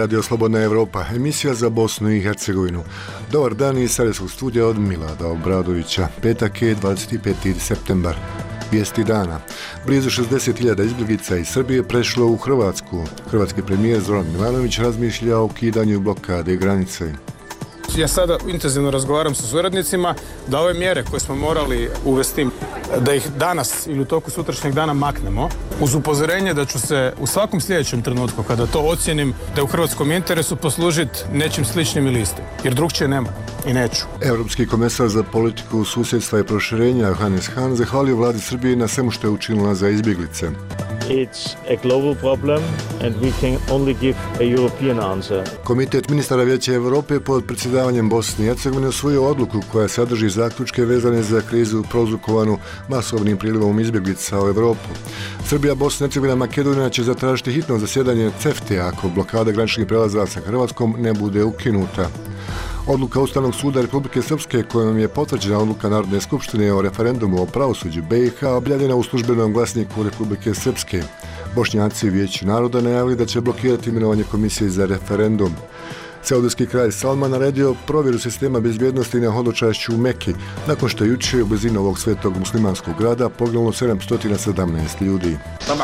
Radio Slobodna Evropa, emisija za Bosnu i Hercegovinu. Dobar dan iz Sarajevskog studija od Milada Obradovića. Petak je 25. septembar. Vijesti dana. Blizu 60.000 izbjeglica iz Srbije prešlo u Hrvatsku. Hrvatski premijer Zoran Milanović razmišlja o ukidanju blokade granice. Ja sada intenzivno razgovaram sa suradnicima da ove mjere koje smo morali uvesti, da ih danas ili u toku sutrašnjeg dana maknemo, uz upozorenje da ću se u svakom sljedećem trenutku, kada to ocijenim da je u hrvatskom interesu, poslužiti nečim sličnim ili istim. Jer drugčije nema i neću. Europski komesar za politiku susjedstva i proširenja Johannes Hahn zahvalio vladi Srbije na svemu što je učinila za izbjeglice. It's a global problem and we can only give a European answer. Komitet ministara Vijeća Europe pod predsjedavanjem Bosne i Hercegovine usvojio odluku koja sadrži zaključke vezane za krizu prouzrokovanu masovnim prilivom izbjeglica u Europu. Srbija, Bosna i Hercegovina, Makedonija će zatražiti hitno zasjedanje CEFTA ako blokada graničnih prelaza sa Hrvatskom ne bude ukinuta. Odluka Ustavnog suda Republike Srpske kojom je potvrđena odluka Narodne skupštine o referendumu o pravosuđu BiH objavljena u službenom glasniku Republike Srpske. Bošnjaci u Vijeću naroda najavili da će blokirati imenovanje komisije za referendum. Saudijski kralj Salman naredio provjeru sistema bezbjednosti na hodočašću u Meki, nakon što je jučer u blizini ovog svetog muslimanskog grada poginulo 717 ljudi.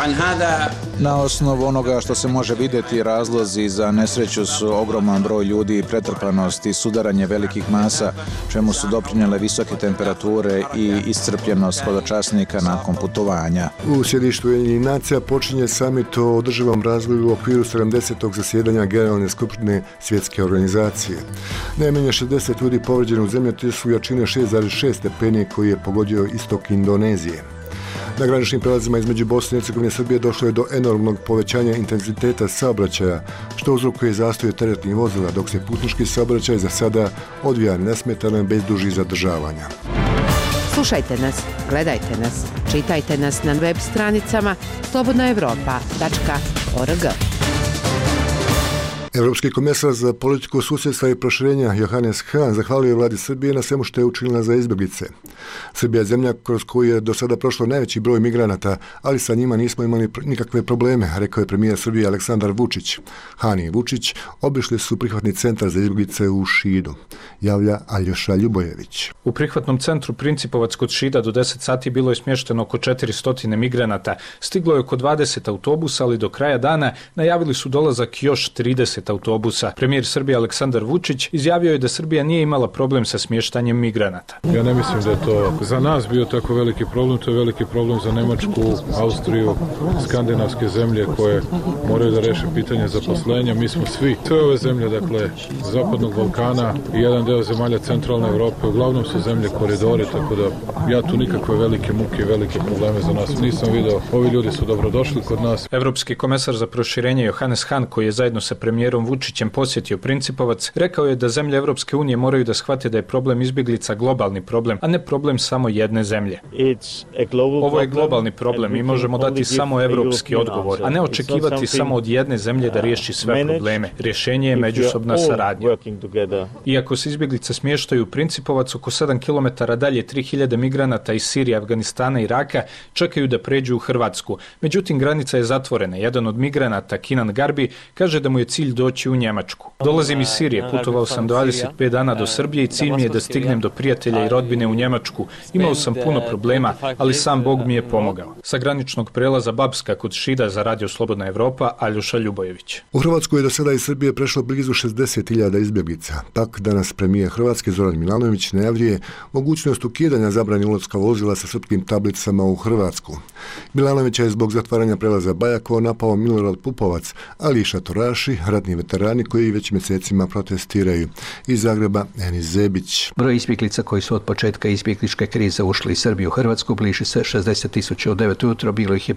Na osnovu onoga što se može vidjeti, razlozi za nesreću su ogroman broj ljudi, pretrpanost i sudaranje velikih masa, čemu su doprinijele visoke temperature i iscrpljenost hodočasnika nakon putovanja. U sjedištu Ujedinjenih nacija počinje samit o održivom razvoju u okviru 70. zasjedanja Generalne skupštine Svjetske organizacije. Najmanje 60 ljudi povrijeđeno u zemljotresu jačine 6,6 stepeni koji je pogodio istok Indonezije. Na graničnim prelazima između Bosne i Hercegovine i Srbije došlo je do enormnog povećanja intenziteta saobraćaja, što uzrokuje zastoje teretnih vozila, dok se putnički saobraćaj za sada odvija nesmetano bez dužih zadržavanja. Slušajte nas, gledajte nas, čitajte nas na web stranicama slobodnaevropa.org. Europski komesar za politiku susjedstva i proširenja Johannes Hahn zahvalio je vladi Srbije na svemu što je učinila za izbjeglice. Srbija je zemlja kroz koju je do sada prošlo najveći broj migranata, ali sa njima nismo imali nikakve probleme, rekao je premijer Srbije Aleksandar Vučić. Hahn i Vučić obišli su prihvatni centar za izbjeglice u Šidu, javlja Aljoša Ljubojević. U prihvatnom centru Principovac kod Šida do 10 sati bilo je smješteno oko 400 migranata. Stiglo je oko 20 autobusa, ali do kraja dana najavili su dolazak još 30 autobusa. Premijer Srbije Aleksandar Vučić izjavio je da Srbija nije imala problem sa smještanjem migranata. Ja ne mislim da je to za nas bio tako veliki problem, to je veliki problem za Nemačku, Austriju, skandinavske zemlje koje moraju da reše pitanje zaposlenja. Mi smo svi, sve ove zemlje, dakle, Zapadnog Balkana i jedan deo zemalja centralne Europe, uglavnom su zemlje koridori, tako da ja tu nikakve velike muke i velike probleme za nas nisam video. Ovi ljudi su dobrodošli kod nas. Europski komesar za proširenje Johannes Hahn, koji je zajedno sa premijerom Vučićem posjetio Principovac, rekao je da zemlje Europske unije moraju da shvate da je problem izbjeglica globalni problem, a ne problem samo jedne zemlje. Ovo je globalni problem i možemo dati samo europski odgovor, a ne očekivati samo od jedne zemlje da riješi sve probleme. Rješenje je međusobna saradnja. Iako se izbjeglice smještaju u Principovac, oko 7 km dalje 3000 migranata iz Sirije, Afganistana i Iraka čekaju da pređu u Hrvatsku. Međutim, granica je zatvorena. Jedan od migranata, Kinan Garbi, kaže da mu je cilj doći u Njemačku. Dolazim iz Sirije, putovao sam 25 dana do Srbije i cilj mi je da stignem do prijatelja i rodbine u Njemačku. Imao sam puno problema, ali sam Bog mi je pomogao. Sa graničnog prelaza Babska kod Šida za Radio Slobodna Evropa, Aljoša Ljubojević. U Hrvatsku je do sada iz Srbije prešlo blizu 60.000 izbjeglica. Pak danas premijer Hrvatske Zoran Milanović najavljuje mogućnost ukidanja zabrane ulaska vozila sa srpskim tablicama u Hrvatsku. Milanović je zbog zatvaranja prelaza Bajakovo napao Milorad Pupovac, ali i šatoraši, ratni veterani koji već mjesecima protestiraju. Iz Zagreba, Enis Zebić. Broj izbjeglica koji su od početka izbjegličke krize ušli iz Srbije u Hrvatsku bliži se 60.000 u 9 ujutro, bilo ih je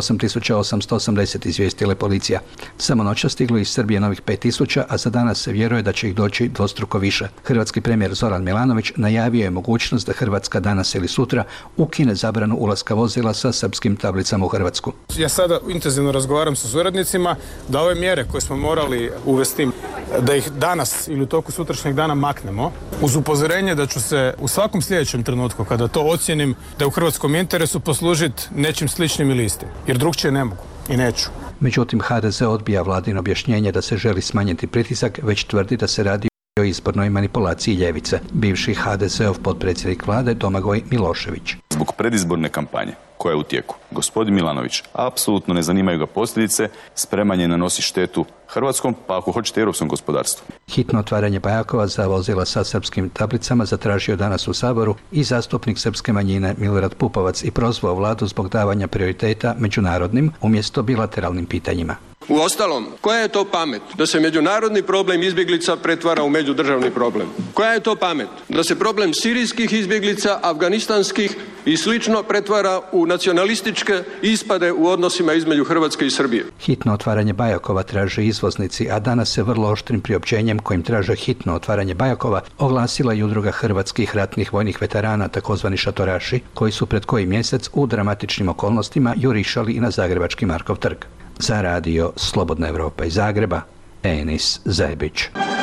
58.880, izvijestila policija. Samo noćas stiglo iz Srbije novih 5.000, a za danas se vjeruje da će ih doći dvostruko više. Hrvatski premijer Zoran Milanović najavio je mogućnost da Hrvatska danas ili sutra ukine zabranu ulaska vozila sa srpskim tablicama u Hrvatsku. Ja sada intenzivno razgovaram sa suradnicima da ove mjere koje smo morali uvesti, da ih danas ili u toku sutrašnjeg dana maknemo, uz upozorenje da ću se u svakom sljedećem trenutku, kada to ocijenim da je u hrvatskom interesu, poslužiti nečim sličnim ili istim. Jer drugčije ne mogu i neću. Međutim, HDZ odbija vladino objašnjenje da se želi smanjiti pritisak, već tvrdi da se radi o izbornoj manipulaciji ljevice. Bivši HDZ-ov potpredsjednik vlade Domagoj Milošević. Zbog predizborne kampanje koja je u tijeku, gospodin Milanović apsolutno ne zanimaju ga posljedice, spreman je nanosi štetu hrvatskom, pa ako hoćete europskom gospodarstvu. Hitno otvaranje Bajakova za vozila sa srpskim tablicama zatražio danas u Saboru i zastupnik srpske manjine Milorad Pupovac i prozvao vladu zbog davanja prioriteta međunarodnim umjesto bilateralnim pitanjima. Uostalom, koja je to pamet da se međunarodni problem izbjeglica pretvara u međudržavni problem? Koja je to pamet da se problem sirijskih izbjeglica, afganistanskih i slično pretvara u nacionalističke ispade u odnosima između Hrvatske i Srbije? Hitno otvaranje Bajakova traže izvoznici, a danas se vrlo oštrim priopćenjem kojim traže hitno otvaranje Bajakova oglasila i udruga hrvatskih ratnih vojnih veterana, takozvani šatoraši, koji su pred koji mjesec u dramatičnim okolnostima jurišali i na zagrebački Markov trg. Za radio Slobodna Evropa iz Zagreba, Enis Zebić.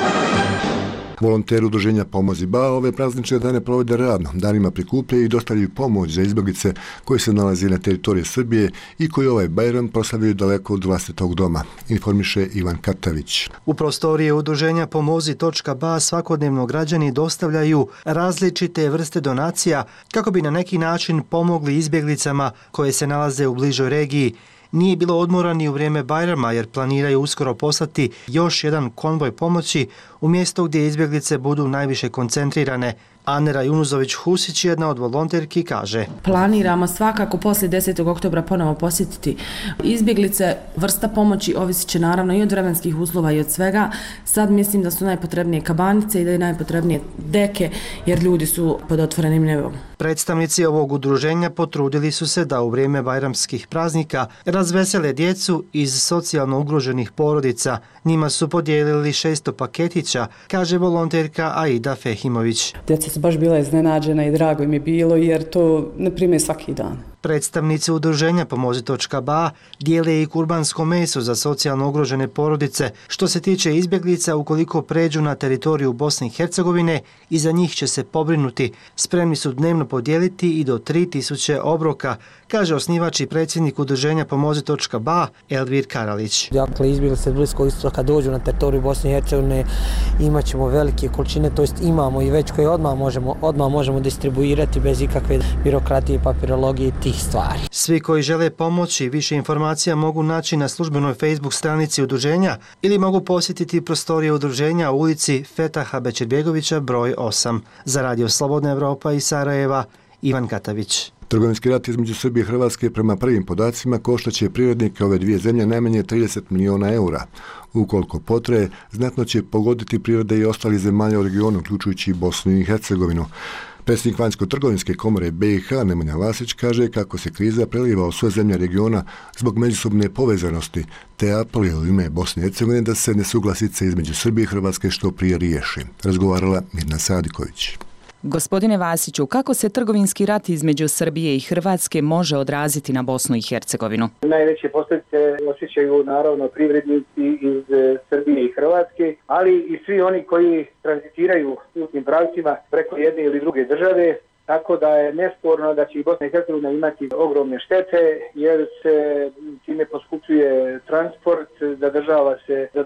Volonteri udruženja Pomozi Ba ove praznične dane provode radno, danima prikupljaju i dostavljaju pomoć za izbjeglice koji se nalaze na teritoriji Srbije i koji ovaj Bajram proslavljaju daleko od vlastitog doma, informiše Ivan Katavić. U prostorije udruženja Pomozi.ba svakodnevno građani dostavljaju različite vrste donacija kako bi na neki način pomogli izbjeglicama koje se nalaze u bližoj regiji. Nije bilo odmora ni u vrijeme Bajrama jer planiraju uskoro poslati još jedan konvoj pomoći u mjesto gdje izbjeglice budu najviše koncentrirane. Anera Junuzović-Husić, jedna od volonterki, kaže: Planiramo svakako poslije 10. oktobra ponovo posjetiti izbjeglice. Vrsta pomoći ovisit će naravno i od vremenskih uslova i od svega. Sad mislim da su najpotrebnije kabanice i da je najpotrebnije deke jer ljudi su pod otvorenim nebom. Predstavnici ovog udruženja potrudili su se da u vrijeme bajramskih praznika razvesele djecu iz socijalno ugroženih porodica. Njima su podijelili 600 paketića, kaže volonterka Aida Fehimović. Djeca su baš bila iznenađena i drago im je bilo jer to ne prime svaki dan. Predstavnici udruženja Pomozi.ba dijele i kurbansko meso za socijalno ugrožene porodice. Što se tiče izbjeglica, ukoliko pređu na teritoriju Bosne i Hercegovine, i za njih će se pobrinuti. Spremni su dnevno podijeliti i do 3000 obroka, kaže osnivač i predsjednik udruženja Pomozi.ba Elvir Karalić. Dakle, izbjeglice Bliskog istoka dođu na teritoriju Bosne i Hercegovine, imat ćemo velike količine, to jest imamo i već koje odmah možemo distribuirati bez ikakve birokratije, papirologije i stvari. Svi koji žele pomoći, više informacija mogu naći na službenoj Facebook stranici udruženja ili mogu posjetiti prostorije udruženja u ulici Fetaha Bećirbegovića broj 8. Za radio Slobodna Evropa iz Sarajeva, Ivan Katavić. Trgovinski rat između Srbije i Hrvatske prema prvim podacima koštaće privrednike ove dvije zemlje najmanje 30 milijuna eura. Ukoliko potraje, znatno će pogoditi privrede i ostalih zemalja u regionu, uključujući i Bosnu i Hercegovinu. Predsjednik Vanjsko-trgovinske komore BiH Nemanja Vasić kaže kako se kriza preliva u sve zemlje regiona zbog međusobne povezanosti, te apeluje u ime Bosne i Hercegovine da se nesuglasice između Srbije i Hrvatske što prije riješi. Razgovarala Mirna Sadiković. Gospodine Vasiću, kako se trgovinski rat između Srbije i Hrvatske može odraziti na Bosnu i Hercegovinu? Najveće posljedice osjećaju naravno privrednici iz Srbije i Hrvatske, ali i svi oni koji tranzitiraju putnim pravcima preko jedne ili druge države, tako da je nesporno da će i Bosna i Hercegovina imati ogromne štete jer se time poskupljuje transport, zadržavaju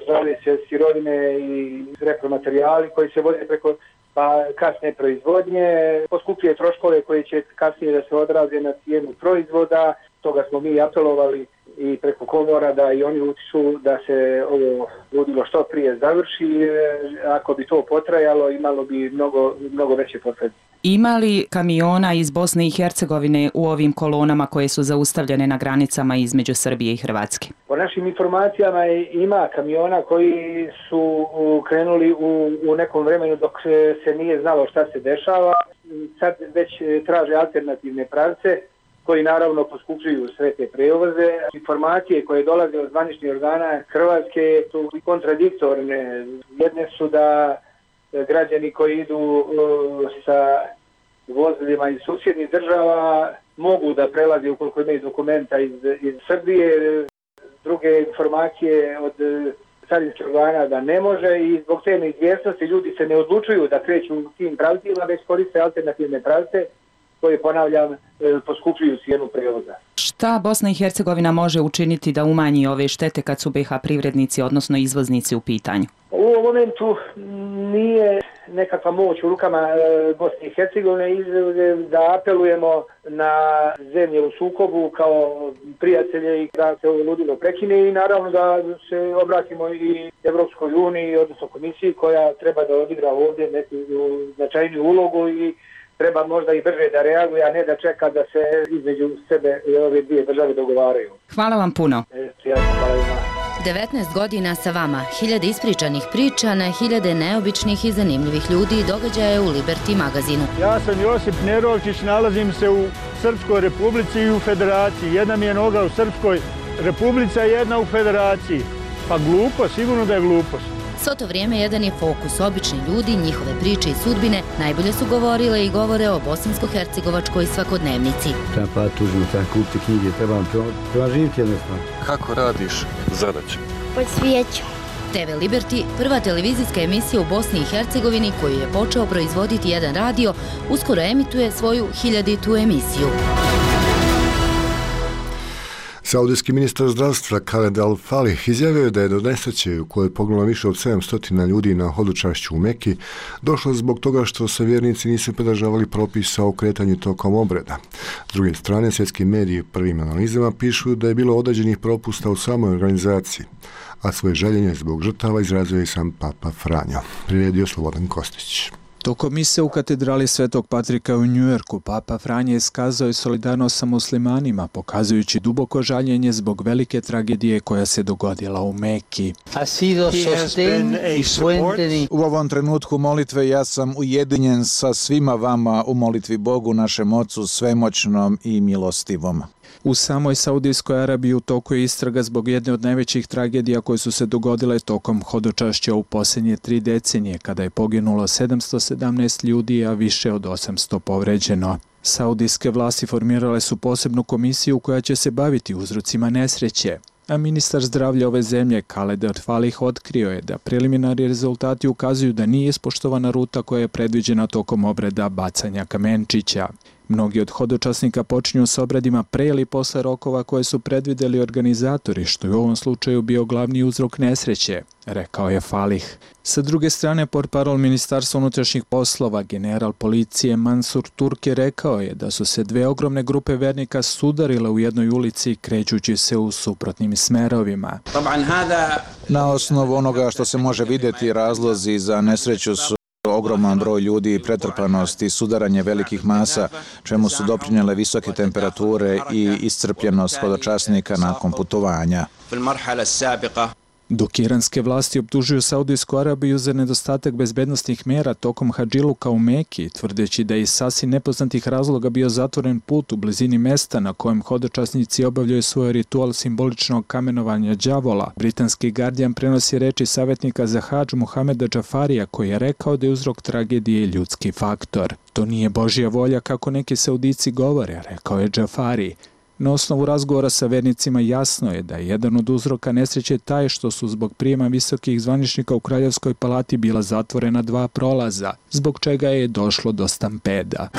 se sirovine i repromaterijali koji se voze preko kasne proizvodnje, poskupljuje troškove koji će kasnije da se odraze na cijenu proizvoda. Toga smo mi apelovali i preko komora da i oni utiču da se ovo ludilo što prije završi. Ako bi to potrajalo, imalo bi mnogo veće posljedice. Ima li kamiona iz Bosne i Hercegovine u ovim kolonama koje su zaustavljene na granicama između Srbije i Hrvatske? Po našim informacijama ima kamiona koji su krenuli u nekom vremenu dok se nije znalo šta se dešava. Sad već traže alternativne pravce koji naravno poskupljuju sve te prevoze. Informacije koje dolaze od zvaničnih organa Hrvatske su kontradiktorne. Jedne su da građani koji idu sa vozilima iz susjednih država mogu da prelaze ukoliko imaju dokumenta iz Srbije. Druge informacije od carinskih organa da ne može i zbog te neizvjesnosti ljudi se ne odlučuju da kreću u tim pravcima, već koriste alternativne pravce koje, ponavljam, poskupljuju cijenu prevoza. Šta Bosna i Hercegovina može učiniti da umanji ove štete kad su BiH privrednici, odnosno izvoznici u pitanju? U ovom momentu nije nekakva moć u rukama Bosne i Hercegovine, da apelujemo na zemlje u sukobu kao prijatelje i da se ovo ludilo prekine i naravno da se obratimo i Evropskoj uniji, odnosno komisiji koja treba da odigra ovdje neku značajniju ulogu i treba možda i brže da reaguje, a ne da čeka da se između sebe i ove dvije države dogovaraju. Hvala vam puno. 19 godina sa vama, 1000 ispričanih priča na 1000 neobičnih i zanimljivih ljudi i događaja u Liberty magazinu. Ja sam Josip Nerovčić, nalazim se u Srpskoj republici i u Federaciji. Jedna mi je noga u Srpskoj republici, a jedna u Federaciji. Pa glupo, sigurno da je glupost. Svo to vrijeme jedan je fokus, obični ljudi, njihove priče i sudbine najbolje su govorile i govore o bosansko-hercegovačkoj svakodnevnici. Treba pa tužimo, treba kupiti knjige, treba živjeti jednostavno. Kako radiš zadaće? Po svijeću. TV Liberty, prva televizijska emisija u Bosni i Hercegovini koju je počeo proizvoditi jedan radio, uskoro emituje svoju 1000. emisiju. Saudijski ministar zdravstva Khaled Al-Falih izjavio je da je do nesreće u kojoj je poginulo više od 700 ljudi na hodočašću u Meki došlo zbog toga što se vjernici nisu pridržavali propisa o kretanju tokom obreda. S druge strane, svjetski mediji prvim analizama pišu da je bilo određenih propusta u samoj organizaciji, a svoje žaljenje zbog žrtava izrazio i sam Papa Franjo. Priredio Slobodan Kostić. Tokom mise u katedrali Svetog Patrika u Njujorku, Papa Franje iskazao je solidarnost sa muslimanima, pokazujući duboko žaljenje zbog velike tragedije koja se dogodila u Meki. U ovom trenutku molitve ja sam ujedinjen sa svima vama u molitvi Bogu, našem Ocu, svemoćnom i milostivom. U samoj Saudijskoj Arabiji u toku je istraga zbog jedne od najvećih tragedija koje su se dogodile tokom hodočašća u posljednje 3 decenije, kada je poginulo 717 ljudi, a više od 800 povređeno. Saudijske vlasti formirale su posebnu komisiju koja će se baviti uzrocima nesreće, a ministar zdravlja ove zemlje Khaled Al-Falih otkrio je da preliminarni rezultati ukazuju da nije ispoštovana ruta koja je predviđena tokom obreda bacanja kamenčića. Mnogi od hodočasnika počinju s obredima pre ili posle rokova koje su predvideli organizatori, što je u ovom slučaju bio glavni uzrok nesreće, rekao je Falih. Sa druge strane, portparol Ministarstva unutrašnjih poslova, general policije Mansur Turki rekao je da su se 2 ogromne grupe vernika sudarile u jednoj ulici krećući se u suprotnim smerovima. Na osnovu onoga što se može vidjeti, razlozi za nesreću su ogroman broj ljudi, pretrpanost i sudaranje velikih masa, čemu su doprinijele visoke temperature i iscrpljenost hodočasnika nakon putovanja. Dok iranske vlasti optužuju Saudijsku Arabiju za nedostatak bezbednosnih mjera tokom hadžiluka u Meki, tvrdeći da je iz sasvim nepoznatih razloga bio zatvoren put u blizini mesta na kojem hodočasnici obavljaju svoj ritual simboličnog kamenovanja đavola, britanski Guardian prenosi reči savjetnika za hadž Muhameda Džafarija, koji je rekao da je uzrok tragedije ljudski faktor. To nije Božja volja kako neki Saudici govore, rekao je Džafari. Na osnovu razgovora sa vernicima jasno je da je jedan od uzroka nesreće taj što su zbog prijema visokih zvaničnika u Kraljevskoj palati bila zatvorena 2 prolaza, zbog čega je došlo do stampeda.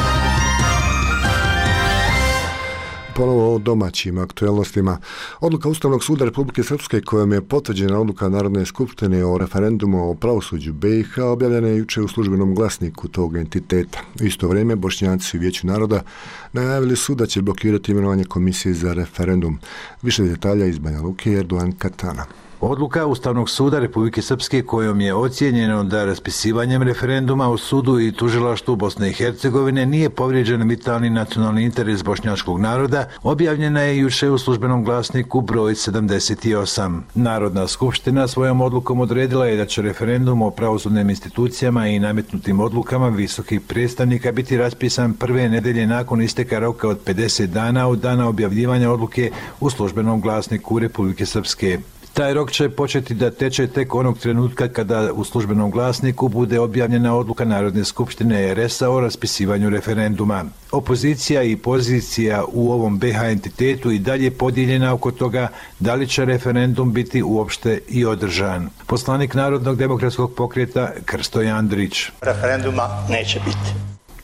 Ponovo o domaćim aktualnostima. Odluka Ustavnog suda Republike Srpske kojom je potvrđena odluka Narodne skupštine o referendumu o pravosuđu BiH objavljena je jučer u službenom glasniku tog entiteta. U isto vrijeme Bošnjaci u Vijeću naroda najavili su da će blokirati imenovanje komisije za referendum. Više detalja iz Banja Luke, Erdogan Katana. Odluka Ustavnog suda Republike Srpske kojom je ocijenjeno da raspisivanjem referenduma u sudu i tužilaštvu Bosne i Hercegovine nije povrijeđen vitalni nacionalni interes bošnjačkog naroda, objavljena je jučer u službenom glasniku broj 78. Narodna skupština svojom odlukom odredila je da će referendum o pravosudnim institucijama i nametnutim odlukama visokih predstavnika biti raspisan prve nedelje nakon isteka roka od 50 dana od dana objavljivanja odluke u službenom glasniku Republike Srpske. Taj rok će početi da teče tek onog trenutka kada u službenom glasniku bude objavljena odluka Narodne skupštine RS-a o raspisivanju referenduma. Opozicija i pozicija u ovom BiH entitetu i dalje podijeljena oko toga da li će referendum biti uopšte i održan. Poslanik Narodnog demokratskog pokreta Krsto Jandrić. Referenduma neće biti.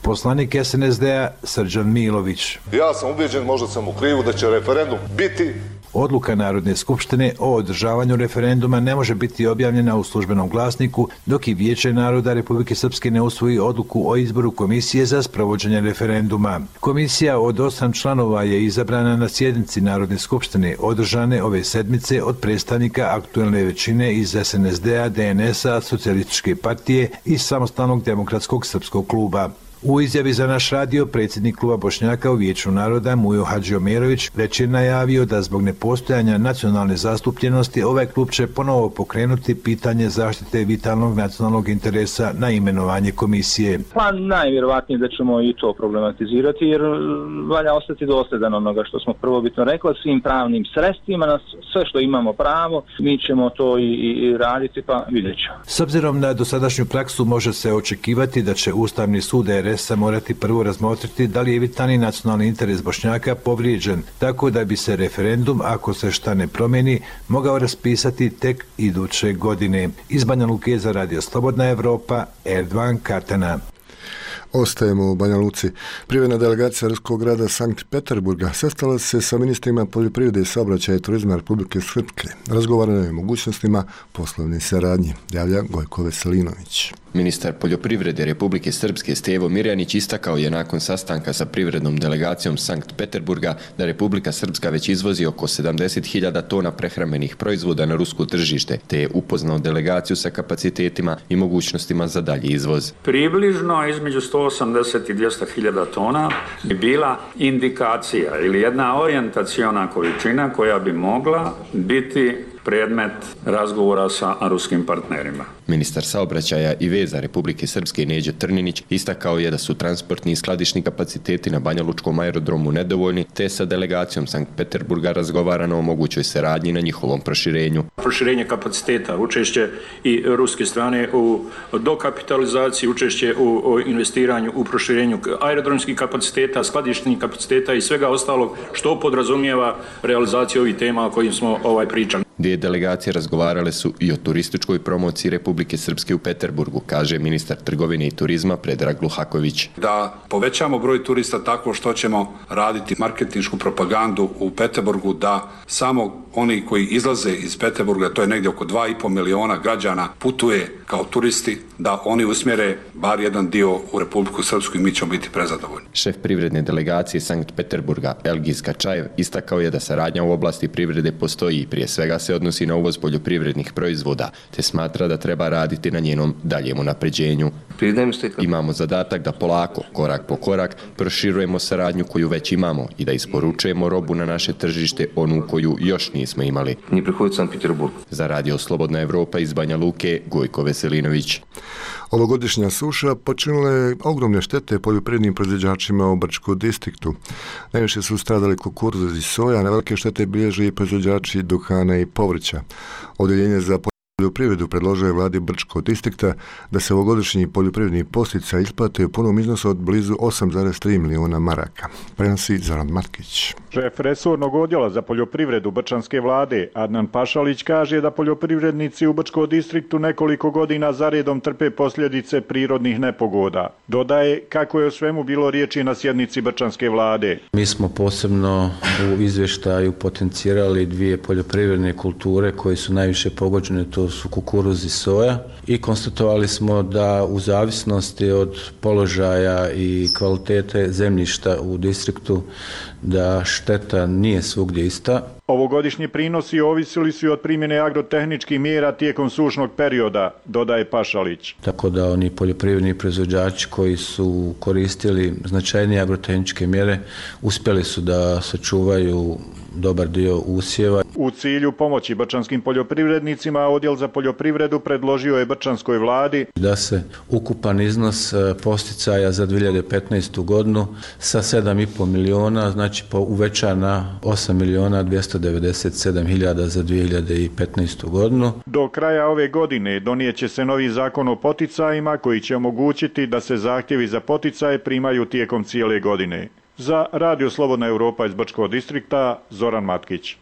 Poslanik SNSD-a Srđan Milović. Ja sam ubeđen, možda sam u krivu, da će referendum biti. Odluka Narodne skupštine o održavanju referenduma ne može biti objavljena u službenom glasniku dok i Vijeće naroda Republike Srpske ne usvoji odluku o izboru komisije za sprovođenje referenduma. Komisija od 8 članova je izabrana na sjednici Narodne skupštine održane ove sedmice od predstavnika aktuelne većine iz SNSD-a, DNS-a, Socijalističke partije i Samostalnog demokratskog srpskog kluba. U izjavi za naš radio predsjednik kluba Bošnjaka u Vijeću naroda Mujo Hadžiomirović već je najavio da zbog nepostojanja nacionalne zastupljenosti ovaj klub će ponovo pokrenuti pitanje zaštite vitalnog nacionalnog interesa na imenovanje komisije. Pa najvjerovatnije da ćemo i to problematizirati jer valja ostati dosljedan onoga što smo prvobitno rekli, svim pravnim sredstvima, na sve što imamo pravo, mi ćemo to i raditi, pa vidjet ćemo. S obzirom na dosadašnju praksu može se očekivati da će Ustavni sud RS-a morati prvo razmotriti da li je vitalni nacionalni interes Bošnjaka povrijeđen, tako da bi se referendum, ako se šta ne promijeni, mogao raspisati tek iduće godine. Iz Banja Luke za Radio Slobodna Evropa, Erdogan Katana. Ostajemo u Banja Luci. Privredna delegacija Ruskog grada Sankt Peterburga sastala se sa ministrima poljoprivrede, saobraćaja i turizma Republike Srpske. Razgovarano je o mogućnostima poslovne saradnje, javlja Gojko Veselinović. Ministar poljoprivrede Republike Srpske Stevo Mirjanić istakao je nakon sastanka sa privrednom delegacijom Sankt Peterburga da Republika Srpska već izvozi oko 70.000 tona prehrambenih proizvoda na rusko tržište, te je upoznao delegaciju sa kapacitetima i mogućnostima za dalji izvoz. Približno između 180 i 200.000 tona je bila indikacija ili jedna orijentaciona količina koja bi mogla biti predmet razgovora sa ruskim partnerima. Ministar saobraćaja i veza Republike Srpske Neđo Trninić istakao je da su transportni i skladišni kapaciteti na banjalučkom aerodromu nedovoljni, te sa delegacijom Sankt Peterburga razgovarano o mogućoj saradnji na njihovom proširenju. Proširenje kapaciteta, učešće i ruske strane u dokapitalizaciji, učešće u investiranju, u proširenju aerodromskih kapaciteta, skladišnih kapaciteta i svega ostalog što podrazumijeva realizaciju ovih tema o kojim smo pričali. Dvije delegacije razgovarale su i o turističkoj promociji Republike Srpske u Peterburgu, kaže ministar trgovine i turizma Predrag Luhaković. Da povećamo broj turista tako što ćemo raditi marketinšku propagandu u Peterburgu, da samo oni koji izlaze iz Peterburga, to je negdje oko 2,5 miliona građana, putuje kao turisti, da oni usmjere bar jedan dio u Republiku Srpsku i mi ćemo biti prezadovoljni. Šef privredne delegacije Sankt Peterburga Elgiz Kačajev istakao je da saradnja u oblasti privrede postoji i prije svega se odnosi na uvoz poljoprivrednih proizvoda, te smatra da treba raditi na njenom daljem unapređenju. Imamo zadatak da polako, korak po korak, proširujemo saradnju koju već imamo i da isporučujemo robu na naše tržište, onu koju još nismo imali. Za Radio Slobodna Evropa iz Banja Luke, Gojko Veselinović. Ovogodišnja suša počinila je ogromne štete poljoprivrednim proizvođačima u Brčkom distriktu. Najviše su stradali kukuruz i soja, na velike štete bilježe i proizvođači duhana i povrća. Odjeljenje za poljoprivredu predložio je vladi Brčkog distrikta da se ovogodišnji poljoprivredni podsticaj isplate u punom iznosu od blizu 8,3 miliona maraka. Prenosi Zoran Matkić. Šef resornog odjela za poljoprivredu Brčanske vlade Adnan Pašalić kaže da poljoprivrednici u Brčkom distriktu nekoliko godina zaredom trpe posljedice prirodnih nepogoda. Dodaje kako je o svemu bilo riječi na sjednici Brčanske vlade. Mi smo posebno u izvještaju potencirali dvije poljoprivredne kulture koje su najviše pogođene, to su kukuruz i soja, i konstatovali smo da u zavisnosti od položaja i kvalitete zemljišta u distriktu da šteta nije svugdje ista. Ovogodišnji prinosi ovisili su i od primjene agrotehničkih mjera tijekom sušnog perioda, dodaje Pašalić. Tako da oni poljoprivredni proizvođači koji su koristili značajnije agrotehničke mjere uspjeli su da sačuvaju dobar dio usjeva. U cilju pomoći brčanskim poljoprivrednicima, Odjel za poljoprivredu predložio je brčanskoj vladi da se ukupan iznos posticaja za 2015. godinu sa 7,5 miliona, znači uveća na 8 miliona 297 hiljada za 2015. godinu. Do kraja ove godine donijet će se novi zakon o poticajima koji će omogućiti da se zahtjevi za poticaje primaju tijekom cijele godine. Za Radio Slobodna Evropa iz Brčkog distrikta, Zoran Matkić.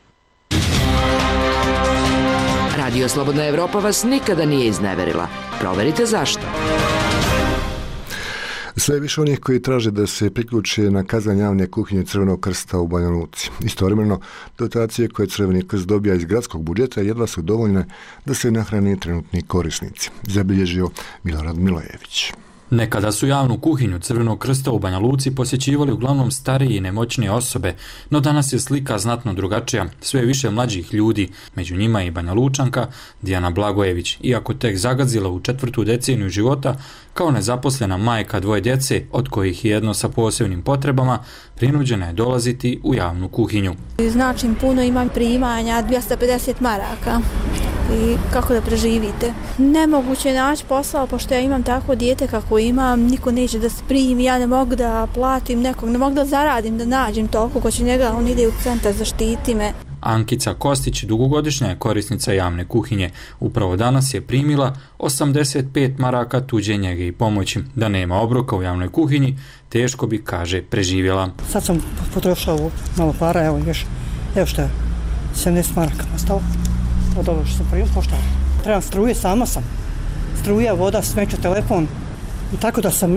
Radio Slobodna Evropa vas nikada nije izneverila. Proverite zašto. Sve više onih koji traže da se priključe na kazan javne kuhinje Crvenog krsta u Banja Luci. Istovremeno, dotacije koje Crveni krst dobija iz gradskog budžeta jedva su dovoljne da se nahrane trenutni korisnici, zabilježio Milorad Milojević. Nekada su javnu kuhinju Crvenog krsta u Banja Luci posjećivali uglavnom starije i nemoćnije osobe, no danas je slika znatno drugačija. Sve više mlađih ljudi, među njima i Banja Lučanka Dijana Blagojević, iako tek zagazila u 4. deceniju života, kao nezaposlena majka 2 djece, od kojih je jedno sa posebnim potrebama, prinuđena je dolaziti u javnu kuhinju. Znači puno, imam primanja 250 maraka. I kako da preživite. Nemoguće je naći posao, pošto ja imam tako dijete kako imam, niko neće da se primi, ja ne mogu da platim nekog, ne mogu da zaradim, da nađem toliko ko će njega, on ide u centar, zaštiti me. Ankica Kostić dugogodišnja je korisnica javne kuhinje. Upravo danas je primila 85 maraka tuđe njege i pomoći. Da nema obroka u javnoj kuhinji, teško bi, kaže, preživjela. Sad sam potrošao malo para, evo što je, 70 maraka ostalo. Od ovo što sam prije poštao. Trebam struje, sama sam. Struja, voda, smeće, telefon. I tako da sam,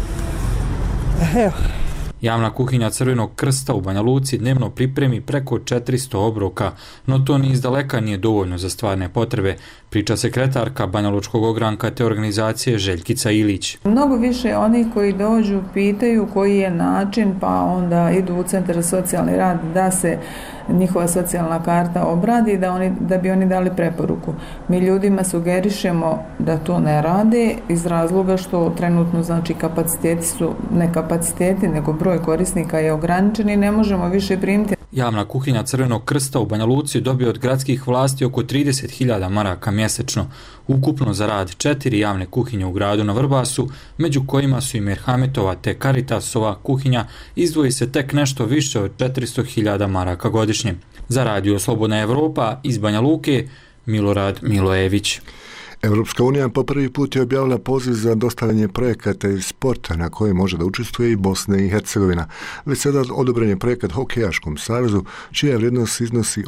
evo. Javna kuhinja Crvenog krsta u Banja Luci dnevno pripremi preko 400 obroka, no to ni izdaleka nije dovoljno za stvarne potrebe, priča sekretarka Banjalučkog ogranka te organizacije Željkica Ilić. Mnogo više onih koji dođu pitaju koji je način, pa onda idu u centar za socijalni rad da se njihova socijalna karta obradi, da bi oni dali preporuku. Mi ljudima sugerišemo da to ne rade iz razloga što trenutno, znači, kapaciteti su ne kapaciteti, nego broj korisnika je ograničen i ne možemo više primiti. Javna kuhinja Crvenog krsta u Banja Luci dobije od gradskih vlasti oko 30.000 maraka mjesečno. Ukupno za rad 4 javne kuhinje u gradu na Vrbasu, među kojima su i Merhametova te Caritasova kuhinja, izdvoji se tek nešto više od 400.000 maraka godišnje. Za Radio Slobodna Evropa iz Banja Luke, Milorad Milojević. Europska unija po prvi put je objavila poziv za dostavljanje projekata iz sporta na koje može da učestvuje i Bosna i Hercegovina. Već sada odobren je projekat Hokejaškom savezu, čija vrijednost iznosi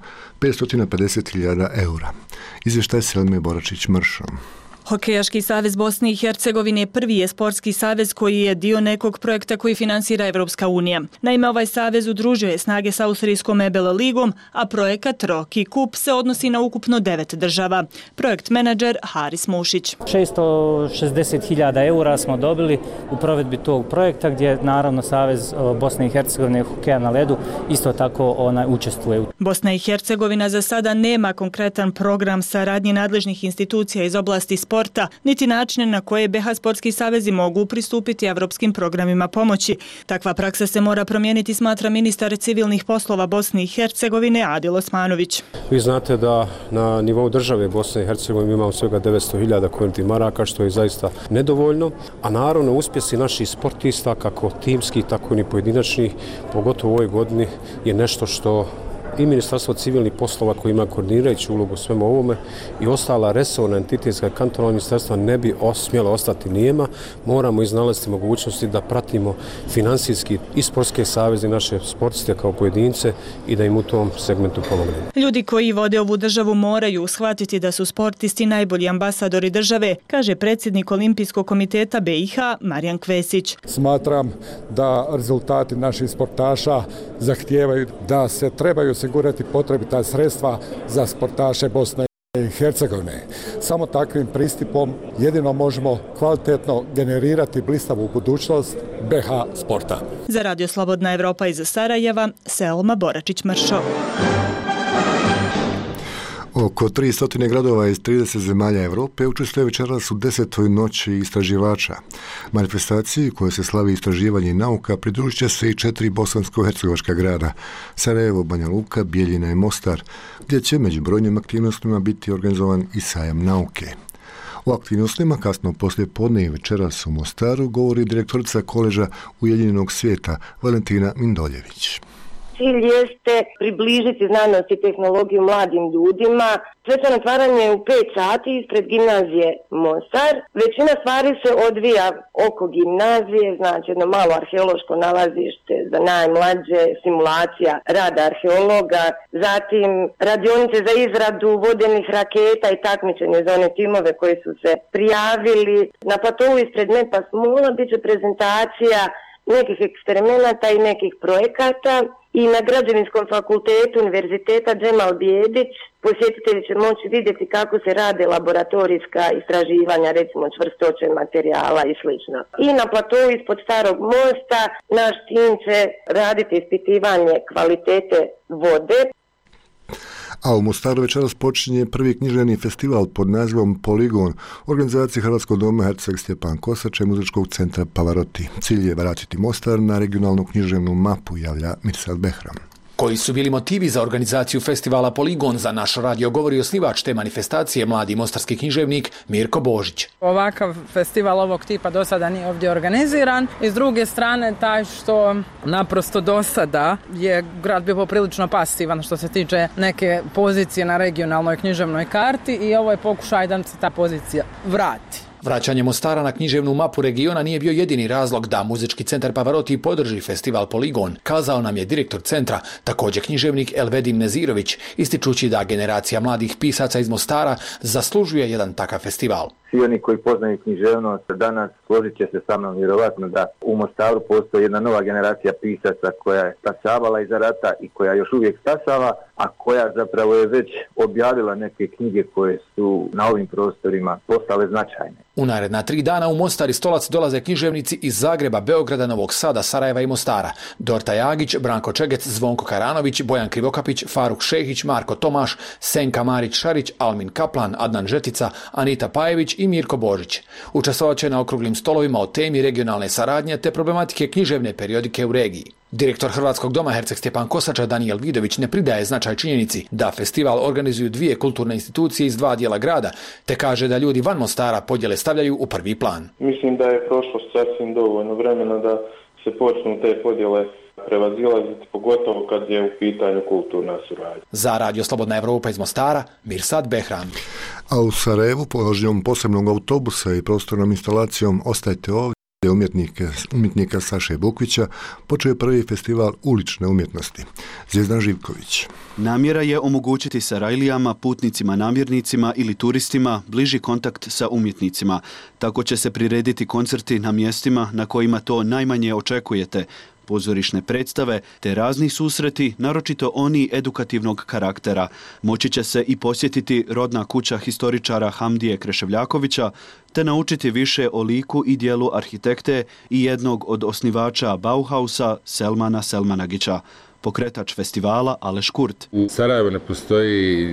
550.000 eura. Izvještaj Selme Boračić-Mršom. Hokejaški savez Bosne i Hercegovine prvi je sportski savez koji je dio nekog projekta koji finansira Evropska unija. Naime, ovaj savez udružuje snage s Austrijskom EBL ligom, a projekat Rocky Cup se odnosi na ukupno 9 država. Projekt menadžer Haris Mušić. 660.000 eura smo dobili u provedbi tog projekta, gdje naravno Savez Bosne i Hercegovine hokeja na ledu isto tako učestvuje. Bosna i Hercegovina za sada nema konkretan program saradnje nadležnih institucija iz oblasti sporta, niti načine na koje BH sportski savezi mogu pristupiti evropskim programima pomoći. Takva praksa se mora promijeniti, smatra ministar civilnih poslova Bosne i Hercegovine Adil Osmanović. Vi znate da na nivou države Bosne i Hercegovine imamo svega 900.000 konvertnih maraka, što je zaista nedovoljno, a naravno uspjesi naših sportista, kako timskih, tako i pojedinačnih, pogotovo u ovoj godini, je nešto što i Ministarstvo civilnih poslova koji ima koordinirajuću ulogu svemu ovome i ostala resorna entitetska kantonalna ministarstva ne bi smjela ostati nijema. Moramo iznalaziti mogućnosti da pratimo finansijski i sportske saveze naše sportiste kao pojedince i da im u tom segmentu pomognemo. Ljudi koji vode ovu državu moraju shvatiti da su sportisti najbolji ambasadori države, kaže predsjednik Olimpijskog komiteta BiH Marijan Kvesić. Smatram da rezultati naših sportaša zahtijevaju da se trebaju osigurati potrebita sredstva za sportaše Bosne i Hercegovine. Samo takvim pristupom jedino možemo kvalitetno generirati blistavu budućnost BH sporta. Za Radio Slobodna Evropa iz Sarajeva, Selma Boračić-Mršo. Oko 300 gradova iz 30 zemalja Evrope učestvuje večeras u 10. noći istraživača. Manifestaciji u kojoj se slavi istraživanje i nauka pridružit će se i 4 bosansko-hercegovačka grada: Sarajevo, Banja Luka, Bijeljina i Mostar, gdje će među brojnim aktivnostima biti organizovan i sajam nauke. O aktivnostima kasno poslije podne i večeras u Mostaru govori direktorica Koleža Ujedinjenog svijeta Valentina Mindoljević. Cilj jeste približiti znanost i tehnologiju mladim ljudima. Svečano otvaranje u 5 sati ispred gimnazije Mostar. Većina stvari se odvija oko gimnazije, znači jedno malo arheološko nalazište za najmlađe, simulacija rada arheologa, zatim radionice za izradu vodenih raketa i takmičenje za one timove koji su se prijavili. Na platovu ispred Mepas Mola bit će prezentacija nekih eksperimenata i nekih projekata i na Građevinskom fakultetu Univerziteta Džemal Bijedić posjetitelji će moći vidjeti kako se rade laboratorijska istraživanja, recimo čvrstoće materijala i sl. I na platovu ispod Starog mosta naš tim će raditi ispitivanje kvalitete vode. A u Mostaru večeras počinje prvi književni festival pod nazivom Poligon organizacije Hrvatskog doma Herceg Stjepan Kosača i muzičkog centra Pavarotti. Cilj je vratiti Mostar na regionalnu književnu mapu, javlja Mirsad Behram. Koji su bili motivi za organizaciju festivala Poligon, za naš radio govori osnivač te manifestacije, mladi mostarski književnik Mirko Božić. Ovakav festival ovog tipa do sada nije ovdje organiziran i s druge strane taj što naprosto do sada je grad bio poprilično pasivan što se tiče neke pozicije na regionalnoj književnoj karti i ovo je pokušaj da se ta pozicija vrati. Vraćanje Mostara na književnu mapu regiona nije bio jedini razlog da muzički centar Pavarotti podrži festival Poligon, kazao nam je direktor centra, također književnik Elvedim Nezirović, ističući da generacija mladih pisaca iz Mostara zaslužuje jedan takav festival. Svi oni koji poznaju književnost danas složit će se sa mnom vjerovatno da u Mostaru postoji jedna nova generacija pisaca koja je stasavala iza rata i koja još uvijek stasava, a koja zapravo je već objavila neke knjige koje su na ovim prostorima postale značajne. U naredna 3 dana u Mostar i Stolac dolaze književnici iz Zagreba, Beograda, Novog Sada, Sarajeva i Mostara. Dorta Jagić, Branko Čegec, Zvonko Karanović, Bojan Krivokapić, Faruk Šehić, Marko Tomaš, Senka Marić-Šarić, Almin Kaplan, Adnan Žetica, Anita Pajević i Mirko Božić. Učestvovat će na okruglim stolovima o temi regionalne saradnje te problematike književne periodike u regiji. Direktor Hrvatskog doma Herceg Stjepan Kosača Danijel Vidović ne pridaje značaj činjenici da festival organizuju 2 kulturne institucije iz 2 dijela grada, te kaže da ljudi van Mostara podjele stavljaju u prvi plan. Mislim da je prošlo sasvim dovoljno vremena da se počnu te podjele prevazilaziti, pogotovo kad je u pitanju kulturna suradnja. Za Radio Slobodna Evropa iz Mostara, Mirsad Behram. A u Sarajevu položnjom posebnog autobusa i prostornom instalacijom Ostajte ovdje umjetnika Saše Bukvića počeo je prvi festival ulične umjetnosti. Zvijezdan Živković. Namjera je omogućiti Sarajlijama, putnicima, namjernicima ili turistima bliži kontakt sa umjetnicima. Tako će se prirediti koncerti na mjestima na kojima to najmanje očekujete, pozorišne predstave te razni susreti, naročito oni edukativnog karaktera. Moći će se i posjetiti rodna kuća historičara Hamdije Kreševljakovića te naučiti više o liku i dijelu arhitekte i jednog od osnivača Bauhausa Selmana Selmanagića. Pokretač festivala Aleš Kurt. U Sarajevu ne postoji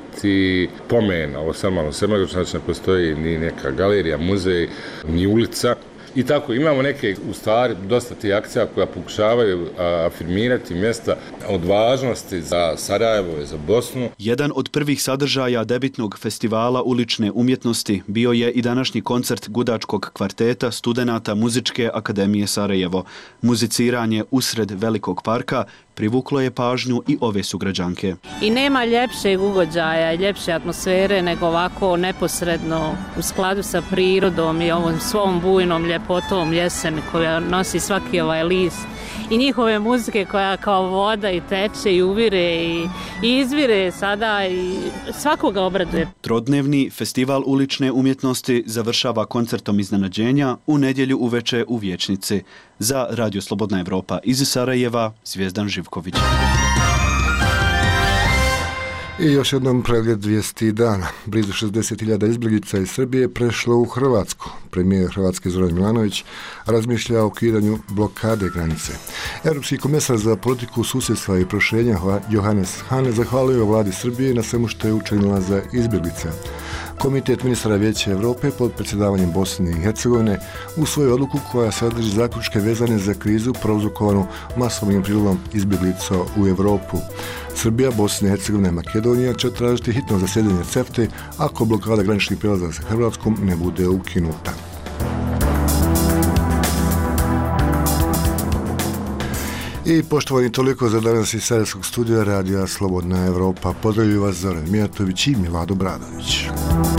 niti pomen o Selmanu Selmanagiću, znači ne postoji ni neka galerija, muzej, ni ulica. I tako imamo neke, u stvari, dosta tih akcija koja pokušavaju afirmirati mjesta od važnosti za Sarajevo i za Bosnu. Jedan od prvih sadržaja debitnog festivala ulične umjetnosti bio je i današnji koncert gudačkog kvarteta studenata Muzičke akademije Sarajevo. Muziciranje usred velikog parka privuklo je pažnju i ove sugrađanke. I nema ljepšeg ugođaja i ljepše atmosfere nego ovako neposredno u skladu sa prirodom i ovom svom bujnom ljepotom jeseni koja nosi svaki ovaj list i njihove muzike koja kao voda i teče i uvire i izvire sada i svakoga obraduje. Trodnevni festival ulične umjetnosti završava koncertom iznenađenja u nedjelju uveče u Vijećnici. Za Radio Slobodna Evropa iz Sarajeva, Zvijezdan Živković. I još jednom pregled vijesti dana. Blizu 60.000 izbjeglica iz Srbije prešlo u Hrvatsku. Premijer Hrvatske Zoran Milanović razmišlja o ukidanju blokade granice. Europski komesar za politiku susjedstva i proširenja Johannes Hahn zahvalio vladi Srbije na svemu što je učinila za izbjeglice. Komitet ministara Vijeća Europe pod predsjedavanjem Bosne i Hercegovine usvojio odluku koja sadrži zaključke vezane za krizu prouzrokovanu masovnim prilivom izbjeglica u Europu. Srbija, Bosna i Hercegovina i Makedonija će tražiti hitno zasjedanje CEFTA ako blokada graničnih prijelaza sa Hrvatskom ne bude ukinuta. I poštovani, toliko za danas iz Sarajevskog studija Radija Slobodna Evropa. Pozdravljuju vas Zoran Mijatović i Milado Bradović.